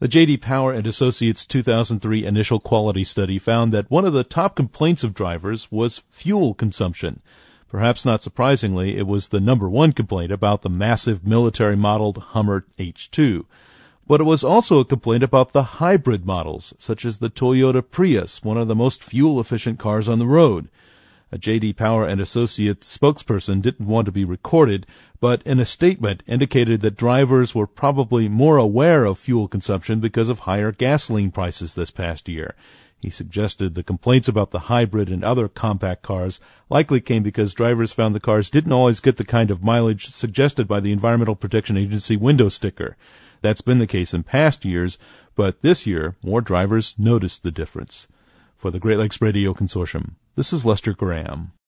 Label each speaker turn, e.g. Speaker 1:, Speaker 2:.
Speaker 1: The J.D. Power and Associates 2003 initial quality study found that one of the top complaints of drivers was fuel consumption. Perhaps not surprisingly, it was the number one complaint about the massive military-modeled Hummer H2. But it was also a complaint about the hybrid models, such as the Toyota Prius, one of the most fuel-efficient cars on the road. A J.D. Power and Associates spokesperson didn't want to be recorded, but in a statement indicated that drivers were probably more aware of fuel consumption because of higher gasoline prices this past year. He suggested the complaints about the hybrid and other compact cars likely came because drivers found the cars didn't always get the kind of mileage suggested by the Environmental Protection Agency window sticker. That's been the case in past years, but this year more drivers noticed the difference. For the Great Lakes Radio Consortium, this is Lester Graham.